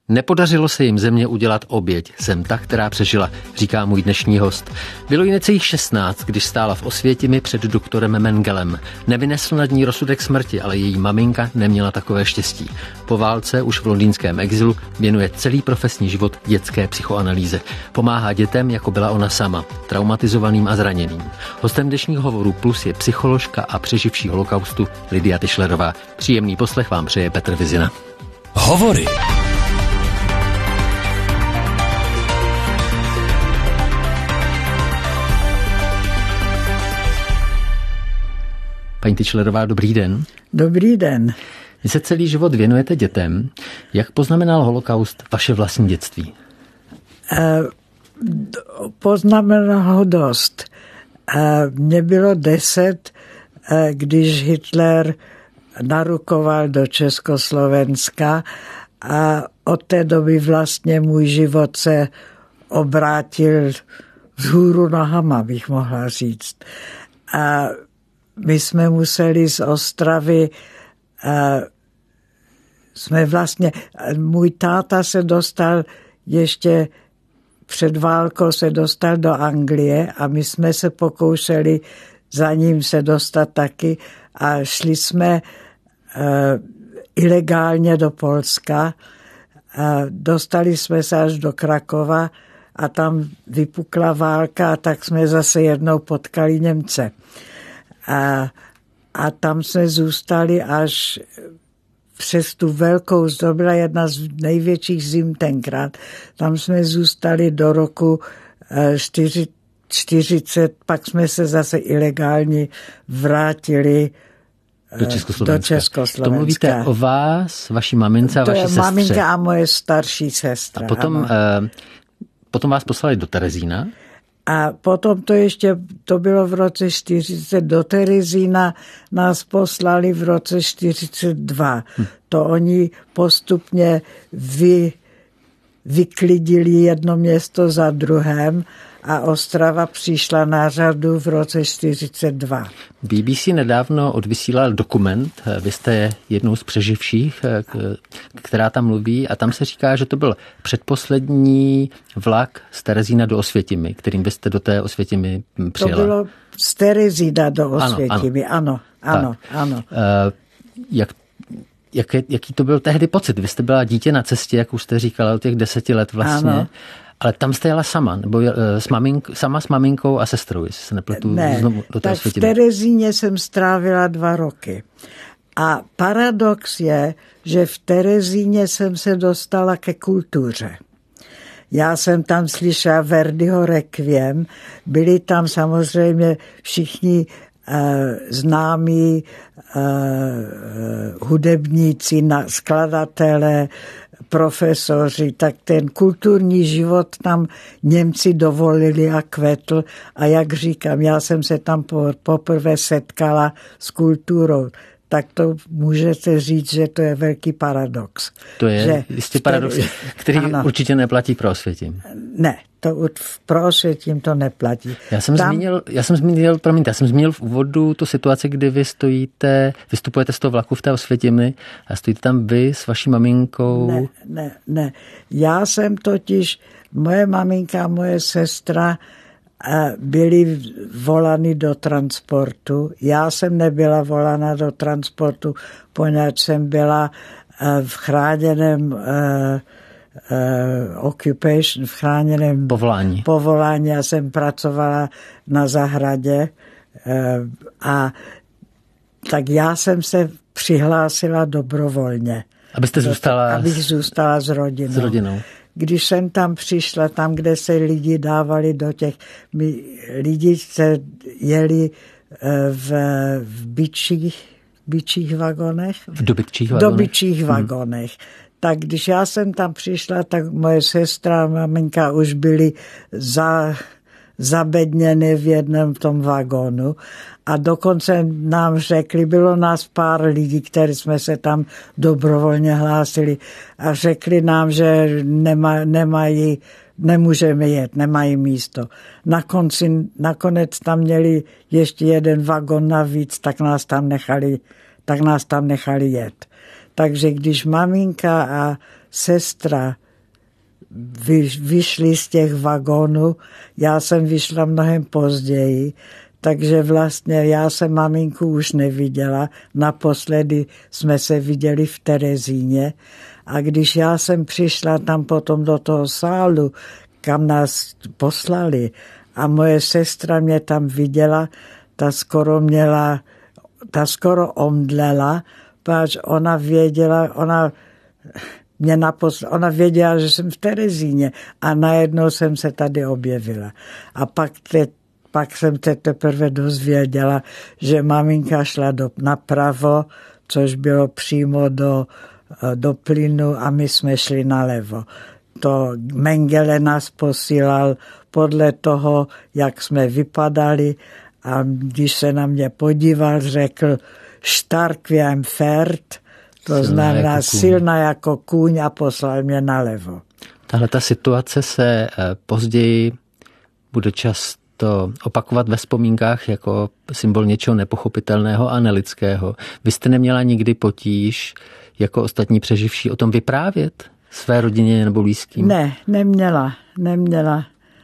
Nepodařilo se jim země udělat oběť, zem ta, která přežila, říká můj dnešní host. Bylo jí necelých 16, když stála v Osvětimi před doktorem Mengelem. Nevynesl nad ní rozsudek smrti, ale její maminka neměla takové štěstí. Po válce už v londýnském exilu věnuje celý profesní život dětské psychoanalýze. Pomáhá dětem, jako byla ona sama, traumatizovaným a zraněným. Hostem dnešních hovorů Plus je psycholožka a přeživší holokaustu Lidia Tischlerová. Příjemný poslech vám přeje Petr Vizina. Hovory. Paní Tischlerová, dobrý den. Dobrý den. Vy se celý život věnujete dětem. Jak poznamenal holokaust vaše vlastní dětství? Poznamenal ho dost. Mně bylo 10, když Hitler narukoval do Československa a od té doby vlastně můj život se obrátil vzhůru nohama, bych mohla říct. A my jsme museli z Ostravy, můj táta se dostal ještě před válkou se dostal do Anglie a my jsme se pokoušeli za ním se dostat taky a šli jsme ilegálně do Polska. Dostali jsme se až do Krakova a tam vypukla válka a tak jsme zase jednou potkali Němce. A tam jsme zůstali až přes tu velkou, to byla jedna z největších zim tenkrát. Tam jsme zůstali do roku 40, pak jsme se zase ilegálně vrátili do Československa. To mluvíte o vás, vaší mamince a vaší sestře. To je maminka a moje starší sestra. A potom vás poslali do Terezína? A potom to bylo v roce 40, do Terezína nás poslali v roce 42. To oni postupně vyklidili jedno město za druhém a Ostrava přišla na řadu v roce 42. BBC nedávno odvysílal dokument, vy jste jednou z přeživších, která tam mluví, a tam se říká, že to byl předposlední vlak z Terezína do Osvětimi, kterým byste do té Osvětimi přijela. To bylo z Terezína do Osvětimi, ano. Jaký to byl tehdy pocit? Vy jste byla dítě na cestě, jak už jste říkala, od těch 10 let vlastně. Ano. Ale tam jste jela sama, nebo sama s maminkou a sestrou, jestli se nepletu znovu do té Osvětimi. Tak v Terezíně jsem strávila 2 roky. A paradox je, že v Terezíně jsem se dostala ke kultuře. Já jsem tam slyšela Verdiho Requiem, byli tam samozřejmě všichni známí hudebníci, skladatelé, profesoři, tak ten kulturní život tam Němci dovolili a kvetl. A jak říkám, já jsem se tam poprvé setkala s kulturou. Tak to můžete říct, že to je velký paradox. To je jistě paradox, který určitě neplatí pro Osvětim. Ne, pro Osvětim to neplatí. Já jsem zmínil v úvodu tu situaci, kdy vy vystupujete z toho vlaku v té Osvětimi a stojíte tam vy s vaší maminkou. Ne. Já jsem totiž, moje maminka a moje sestra byli volány do transportu. Já jsem nebyla volána do transportu, poněvadž jsem byla v chráněném v chráněném povolání. Já jsem pracovala na zahradě a tak já jsem se přihlásila dobrovolně. Abych zůstala s rodinou. Když jsem tam přišla, tam, kde se lidi dávali do těch... Lidi se jeli v bičích vagonech. V dobytčích vagonech? V dobytčích vagonech. Tak když já jsem tam přišla, tak moje sestra a maminka už byly zabedněny v jednom tom vagónu a dokonce nám řekli, bylo nás pár lidí, kteří jsme se tam dobrovolně hlásili a řekli nám, že nemůžeme jet, nemají místo. Nakonec tam měli ještě jeden vagón navíc, tak nás tam nechali jet. Takže když maminka a sestra vyšli z těch vagónů, já jsem vyšla mnohem později, takže vlastně já jsem maminku už neviděla. Naposledy jsme se viděli v Terezíně a když já jsem přišla tam potom do toho sálu, kam nás poslali a moje sestra mě tam viděla, ta skoro omdlela, protože ona věděla, že jsem v Terezíně a najednou jsem se tady objevila. A pak jsem se teprve dozvěděla, že maminka šla napravo, což bylo přímo do plynu a my jsme šli nalevo. To Mengele nás posílal podle toho, jak jsme vypadali a když se na mě podíval, řekl stark wie ein Pferd, to znamená silná jako kůň a poslal mě nalevo. Tahle ta situace se později bude často opakovat ve vzpomínkách jako symbol něčeho nepochopitelného a nelidského. Vy jste neměla nikdy potíž jako ostatní přeživší o tom vyprávět své rodině nebo blízkým? Ne, neměla.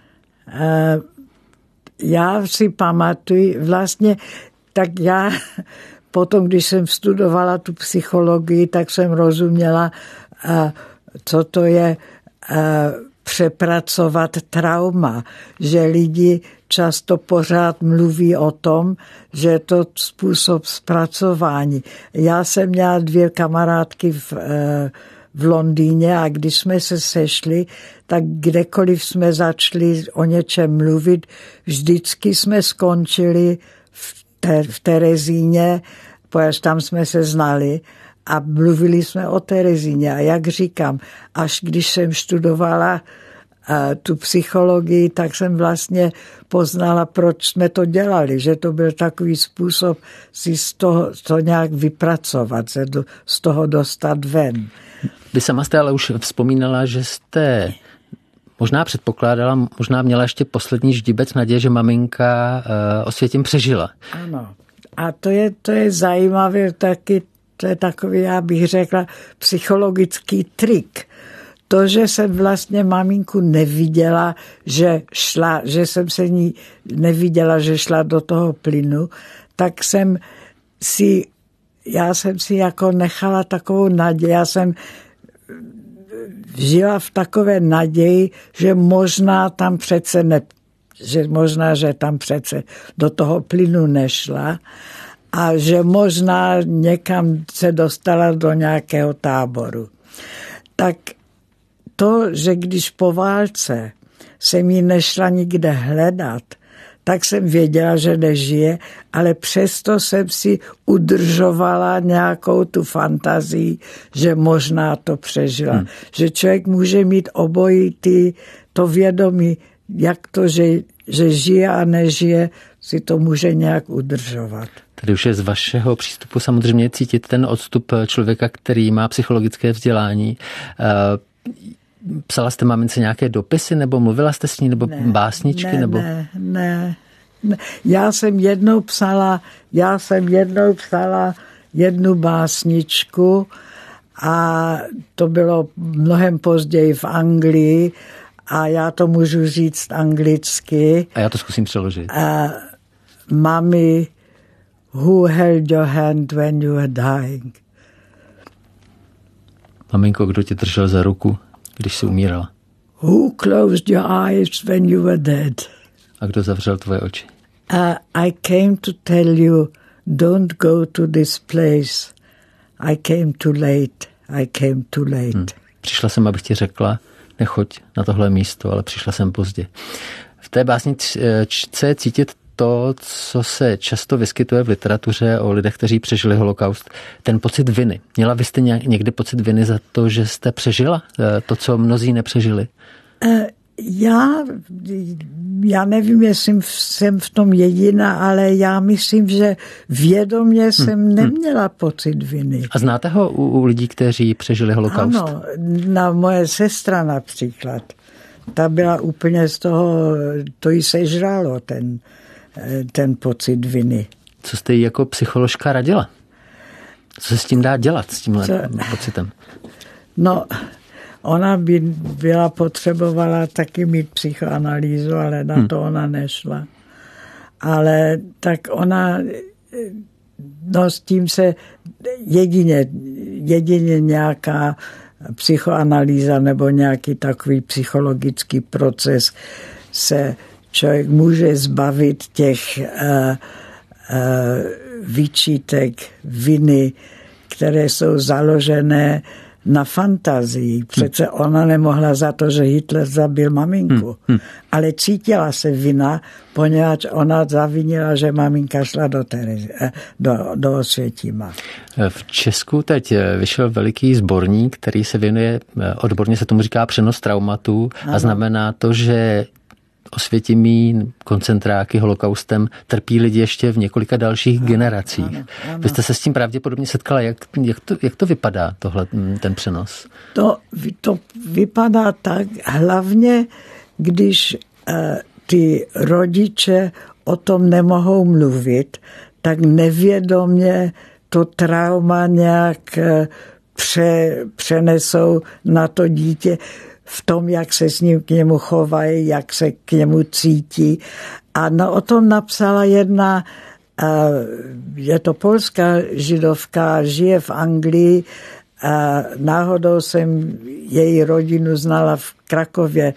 Já si pamatuju, vlastně tak já potom, když jsem studovala tu psychologii, tak jsem rozuměla, co to je přepracovat trauma, že lidi často pořád mluví o tom, že je to způsob zpracování. Já jsem měla 2 kamarádky v Londýně a když jsme se sešli, tak kdekoliv jsme začali o něčem mluvit, vždycky jsme skončili v Terezíně, protože tam jsme se znali a mluvili jsme o Terezíně. A jak říkám, až když jsem studovala tu psychologii, tak jsem vlastně poznala, proč jsme to dělali, že to byl takový způsob si z toho to nějak vypracovat, se z toho dostat ven. Vy sama jste ale už vzpomínala, že jste možná předpokládala, možná měla ještě poslední ždibec naděje, že maminka Osvětim přežila. Ano. A to je zajímavé taky, to je takový, já bych řekla, psychologický trik. To, že jsem vlastně maminku neviděla, že jsem se ní neviděla, že šla do toho plynu, tak já jsem si jako nechala takovou naději. Já jsem žila v takové naději, že možná tam přece že tam přece do toho plynu nešla a že možná někam se dostala do nějakého táboru. Tak to, že když po válce jsem ji nešla nikde hledat, tak jsem věděla, že nežije, ale přesto jsem si udržovala nějakou tu fantazii, že možná to přežila. Že člověk může mít obojí to vědomí, jak to, že žije a nežije, si to může nějak udržovat. Tady už je z vašeho přístupu samozřejmě cítit ten odstup člověka, který má psychologické vzdělání. Psala jste mamince nějaké dopisy, nebo mluvila jste s ní, nebo básničky? Ne. Já jsem jednou psala jednu básničku a to bylo mnohem později v Anglii a já to můžu říct anglicky. A já to zkusím přeložit. Mommy, who held your hand when you were dying? Maminko, kdo tě držel za ruku, když jsi umírala? Who closed your eyes when you were dead? A kdo zavřel tvoje oči? I came to tell you, don't go to this place. I came too late. Přišla jsem, abych ti řekla, nechoď na tohle místo, ale přišla jsem pozdě. V té básničce je cítit to, co se často vyskytuje v literatuře o lidech, kteří přežili holokaust. Ten pocit viny. Měla byste někdy pocit viny za to, že jste přežila to, co mnozí nepřežili? Já nevím, jestli jsem v tom jediná, ale já myslím, že vědomě jsem neměla pocit viny. A znáte ho u lidí, kteří přežili holokaust? Ano, moje sestra například. Ta byla úplně z toho, to jí sežralo, ten pocit viny. Co jste jí jako psycholožka radila? Co se s tím dá dělat, s tímhle pocitem? No, Ona by byla potřebovala taky mít psychoanalýzu, ale na to ona nešla. Ale tak ona, no s tím se jedině nějaká psychoanalýza nebo nějaký takový psychologický proces se člověk může zbavit těch výčitek, viny, které jsou založené na fantazii. Přece ona nemohla za to, že Hitler zabil maminku. Ale cítila se vina, poněvadž ona zavinila, že maminka šla do Osvětima. V Česku teď vyšel veliký sborník, který se věnuje, odborně se tomu říká přenos traumatů, a znamená to, že Osvětimí, koncentráky, holokaustem trpí lidi ještě v několika dalších generacích. Ano. Vy jste se s tím pravděpodobně setkala. Jak to vypadá, ten přenos? To vypadá tak, hlavně když ty rodiče o tom nemohou mluvit, tak nevědomě to trauma nějak přenesou na to dítě v tom, jak se s ním k němu chovají, jak se k němu cítí. A o tom napsala jedna, je to polská židovka, žije v Anglii. Náhodou jsem její rodinu znala v Krakově.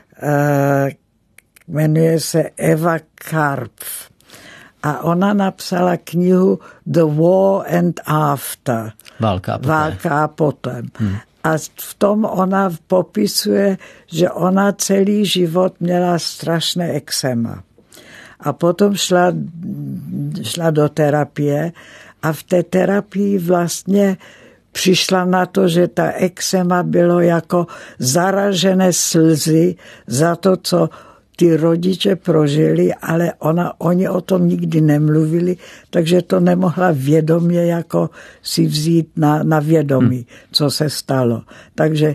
Jmenuje se Eva Karpf. A ona napsala knihu The War and After. Válka a potom. A v tom ona popisuje, že ona celý život měla strašné ekzema. A potom šla do terapie a v té terapii vlastně přišla na to, že ta ekzema bylo jako zaražené slzy za to, co ty rodiče prožili, ale oni o tom nikdy nemluvili, takže to nemohla vědomě jako si vzít na vědomí, co se stalo. Takže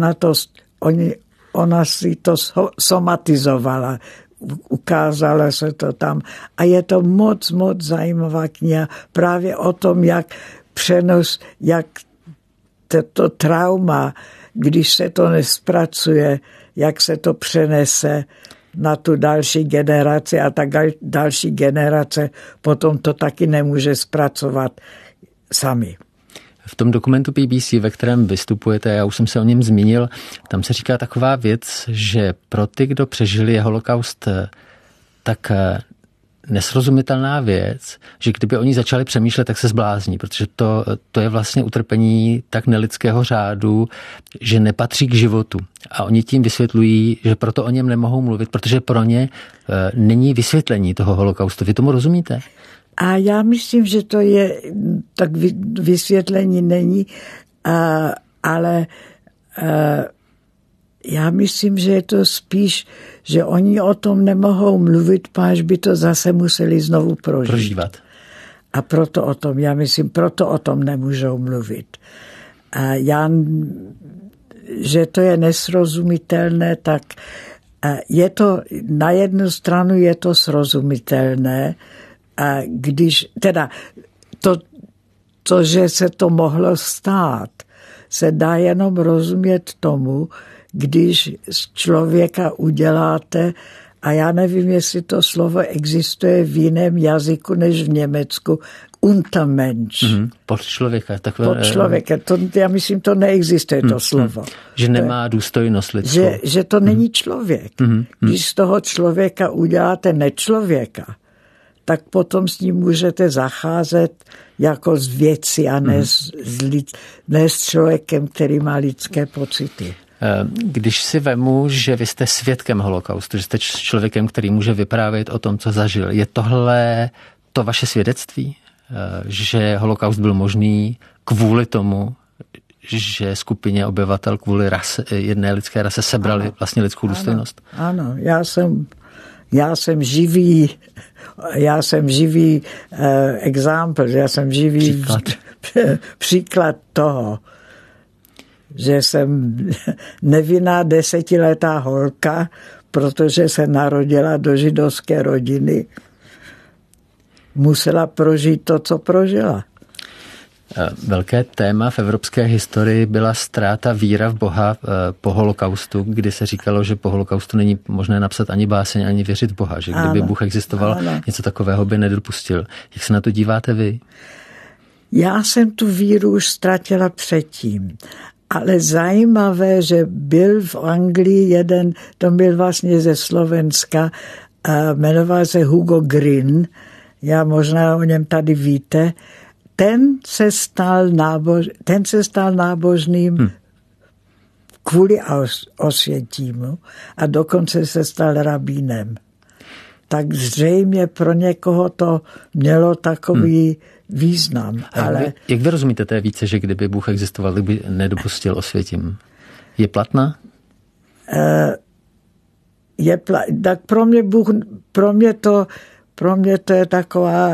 ona si to somatizovala, ukázala se to tam. A je to moc zajímavá kniha právě o tom, jak to trauma, když se to nespracuje, jak se to přenese na tu další generaci a ta další generace potom to taky nemůže zpracovat sami. V tom dokumentu BBC, ve kterém vystupujete, já už jsem se o něm zmínil, tam se říká taková věc, že pro ty, kdo přežili holokaust, tak nesrozumitelná věc, že kdyby oni začali přemýšlet, tak se zblázní, protože to je vlastně utrpení tak nelidského řádu, že nepatří k životu. A oni tím vysvětlují, že proto o něm nemohou mluvit, protože pro ně není vysvětlení toho holokaustu. Vy tomu rozumíte? A já myslím, že to je, tak vysvětlení není, ale já myslím, že je to spíš, že oni o tom nemohou mluvit, až by to zase museli znovu prožívat. A proto o tom nemůžou mluvit. A že to je nesrozumitelné, tak je to, na jednu stranu je to srozumitelné, a když, teda to, že se to mohlo stát, se dá jenom rozumět tomu, když z člověka uděláte, a já nevím, jestli to slovo existuje v jiném jazyku než v Německu, Untermensch. Pod člověka. Pod člověka. Já myslím, to neexistuje to slovo. Že nemá důstojnost lidskou. Že to není člověk. Když z toho člověka uděláte nečlověka, tak potom s ním můžete zacházet jako z věci a ne s člověkem, který má lidské pocity. Když si vemu, že vy jste svědkem holokaustu, že jste člověkem, který může vyprávět o tom, co zažil, je tohle to vaše svědectví? Že holokaust byl možný kvůli tomu, že skupině obyvatel kvůli jedné lidské rase sebrali vlastně lidskou důstojnost? Ano, já jsem živý example, já jsem živý příklad toho, že jsem nevinná 10letá holka, protože se narodila do židovské rodiny, musela prožít to, co prožila. Velké téma v evropské historii byla ztráta víra v Boha po holokaustu, kdy se říkalo, že po holokaustu není možné napsat ani báseň, ani věřit v Boha, že kdyby Bůh existoval, něco takového by nedopustil. Jak se na to díváte vy? Já jsem tu víru už ztratila předtím. Ale zajímavé, že byl v Anglii jeden, to byl vlastně ze Slovenska, jmenoval se Hugo Green, já možná o něm tady víte, ten se stal nábožným kvůli Osvětímu a dokonce se stal rabínem. Tak zřejmě pro někoho to mělo takový význam. Ale... Jak vy rozumíte té více, že kdyby Bůh existoval, by nedopustil Osvětím? Je platná? Tak pro mě to je taková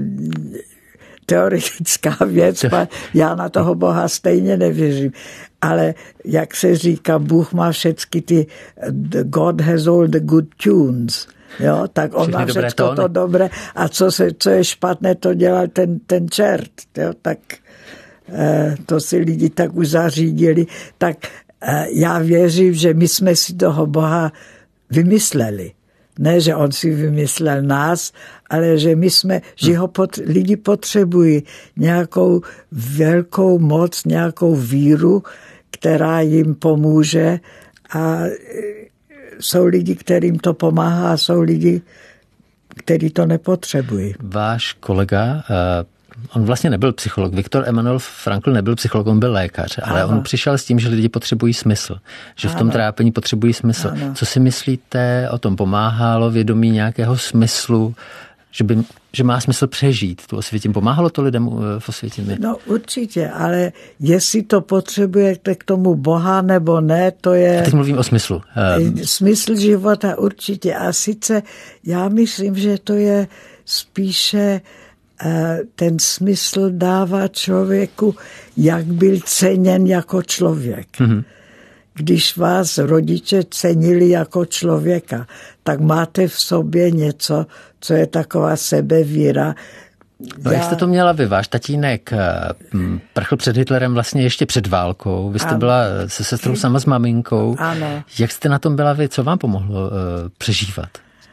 teoretická věc, já na toho Boha stejně nevěřím. Ale jak se říká, Bůh má všechny ty God has all the good tunes. Jo, tak on má všechno to dobré a co je špatné, to dělal ten čert. Jo, tak to si lidi tak už zařídili. Tak já věřím, že my jsme si toho Boha vymysleli. Ne, že on si vymyslel nás, ale že že ho lidi potřebují nějakou velkou moc, nějakou víru, která jim pomůže a jsou lidi, kterým to pomáhá a jsou lidi, kteří to nepotřebují. Váš kolega, on vlastně nebyl psycholog, Viktor Emanuel Frankl nebyl psycholog, on byl lékař, ale on přišel s tím, že lidi potřebují smysl, že v tom trápení potřebují smysl. Co si myslíte o tom? Pomáhalo vědomí nějakého smyslu, že má smysl přežít tu Osvětím? Pomáhalo to lidem v Osvětimi? No určitě, ale jestli to potřebujete k tomu Boha nebo ne, to je... A teď mluvím o smyslu. Smysl života určitě. A sice já myslím, že to je spíše ten smysl dává člověku, jak byl ceněn jako člověk. Mm-hmm. Když vás rodiče cenili jako člověka, tak máte v sobě něco, co je taková sebevíra. No, jak jste to měla vy? Váš tatínek prchl před Hitlerem vlastně ještě před válkou. Vy jste byla se sestrou sama s maminkou. Ano. Jak jste na tom byla vy? Co vám pomohlo přežívat?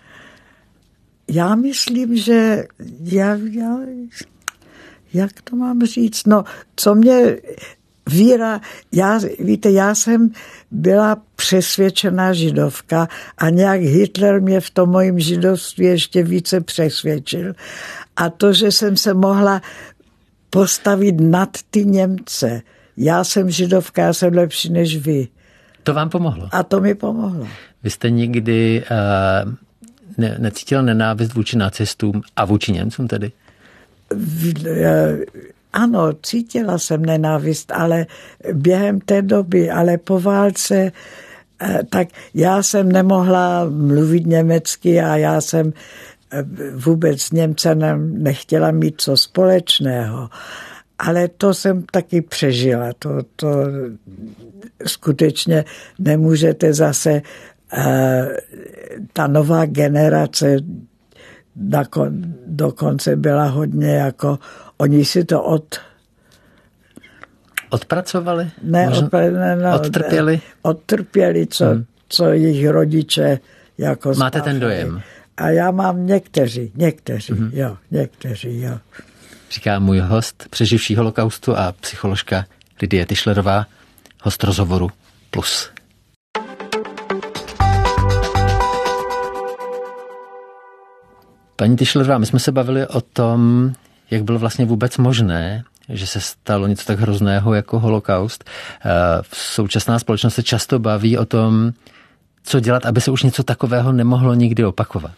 Já myslím, že jak to mám říct? No, co mě víra, já jsem byla přesvědčená židovka a nějak Hitler mě v tom mojím židovství ještě více přesvědčil. A to, že jsem se mohla postavit nad ty Němce. Já jsem židovka, já jsem lepší než vy. To vám pomohlo? A to mi pomohlo. Vy jste nikdy necítila nenávist vůči nacistům a vůči Němcům tedy? Ano, cítila jsem nenávist, ale během té doby, ale po válce, tak já jsem nemohla mluvit německy a já jsem vůbec s Němcem nechtěla mít co společného. Ale to jsem taky přežila. To skutečně nemůžete zase ta nová generace dokonce byla hodně jako, oni si to odpracovali? Odtrpěli? Odtrpěli, co jejich rodiče jako máte spáchali. Ten dojem? A já mám někteří, jo. Říká můj host, přeživší holokaustu a psycholožka Lidie Tischlerová, host rozhovoru Plus. Paní Tischlerová, my jsme se bavili o tom, jak bylo vlastně vůbec možné, že se stalo něco tak hrozného jako holokaust. Současná společnost se často baví o tom, co dělat, aby se už něco takového nemohlo nikdy opakovat.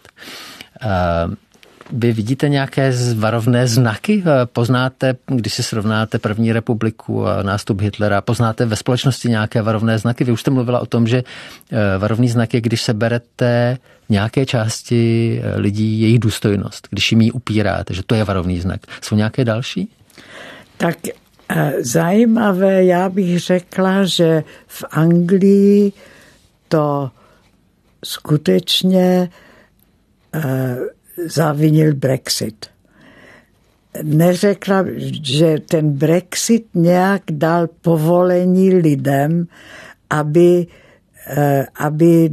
Vy vidíte nějaké varovné znaky? Poznáte, když si srovnáte první republiku a nástup Hitlera, poznáte ve společnosti nějaké varovné znaky? Vy už jste mluvila o tom, že varovný znak je, když se berete nějaké části lidí jejich důstojnost, když jim ji upíráte, že to je varovný znak. Jsou nějaké další? Tak zajímavé, já bych řekla, že v Anglii to skutečně zavinil Brexit. neřekla, že ten Brexit nějak dal povolení lidem, aby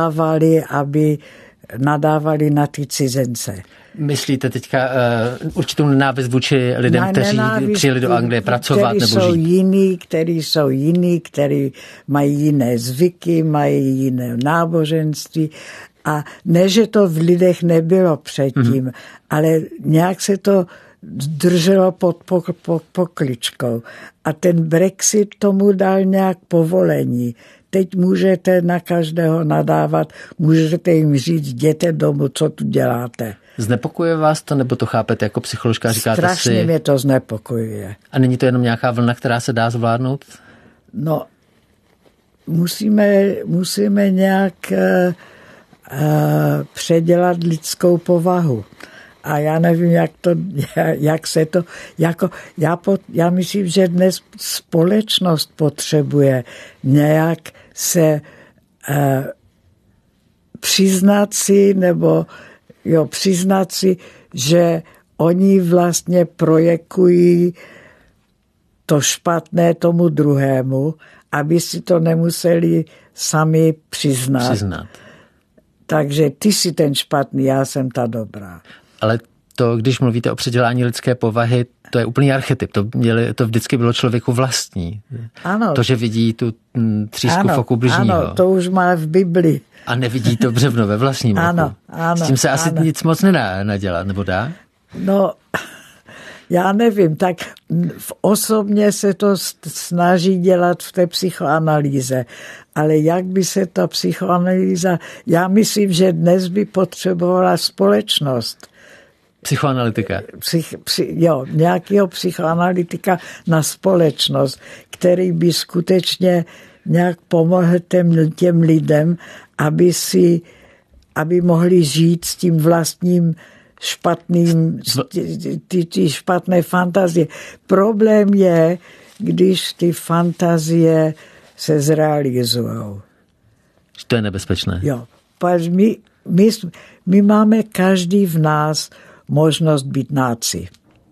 nadávali na ty cizence. Myslíte teďka určitou nenávist vůči lidem, kteří přijeli do Anglie pracovat nebo žít? Kteří jsou jiní, kteří mají jiné zvyky, mají jiné náboženství. A ne, že to v lidech nebylo předtím, ale nějak se to drželo pod pokličkou. A ten Brexit tomu dal nějak povolení. Teď můžete na každého nadávat, můžete jim říct, jděte domů, co tu děláte. Znepokojuje vás to, nebo to chápete jako psycholožka? Říkáte strašně mě to znepokojuje. A není to jenom nějaká vlna, která se dá zvládnout? No, musíme nějak předělat lidskou povahu. A já nevím, jak se to... Já myslím, že dnes společnost potřebuje nějak se přiznat si, že oni vlastně projekují to špatné tomu druhému, aby si to nemuseli sami přiznat. Takže ty jsi ten špatný, já jsem ta dobrá. Ale to, když mluvíte o předělání lidské povahy, to je úplný archetyp. To vždycky bylo člověku vlastní. Ano. To, že vidí tu třísku v oku bližního. Ano, to už má v Bibli. A nevidí to břevno ve vlastním oku. Ano, s tím se asi nic moc nedá nadělat, nebo dá? No, já nevím, tak osobně se to snaží dělat v té psychoanalýze, ale jak by se ta psychoanalýza, já myslím, že dnes by potřebovala společnost. Psychoanalytika. Nějakého psychoanalytika na společnost, který by skutečně nějak pomohl těm lidem, aby mohli žít s tím vlastním špatným, ty špatné fantazie. Problém je, když ty fantazie se zrealizují. To je nebezpečné. Jo. My máme každý v nás možnost být náci.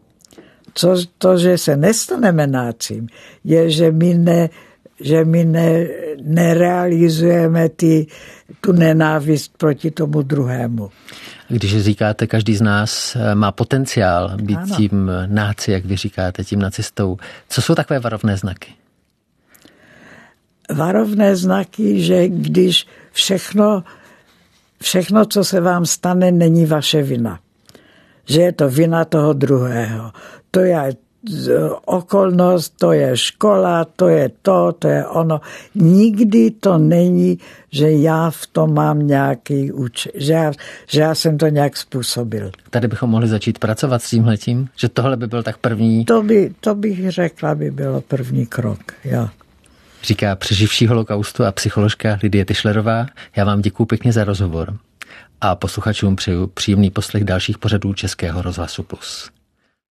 Že se nestaneme nácím, je, že my nerealizujeme tu nenávist proti tomu druhému. Když říkáte, každý z nás má potenciál být tím náci, jak vy říkáte, tím nacistou, co jsou takové varovné znaky? Varovné znaky, že když všechno, co se vám stane, není vaše vina. Že je to vina toho druhého. To je okolnost, to je škola, to je ono. Nikdy to není, že já v tom mám nějaký že já jsem to nějak způsobil. Tady bychom mohli začít pracovat s tímhletím? Že tohle by byl tak první? To bych řekla, by bylo první krok, jo. Říká přeživší holokaustu a psycholožka Lidie Tischlerová. Já vám děkuju pěkně za rozhovor a posluchačům přeju příjemný poslech dalších pořadů Českého rozhlasu Plus.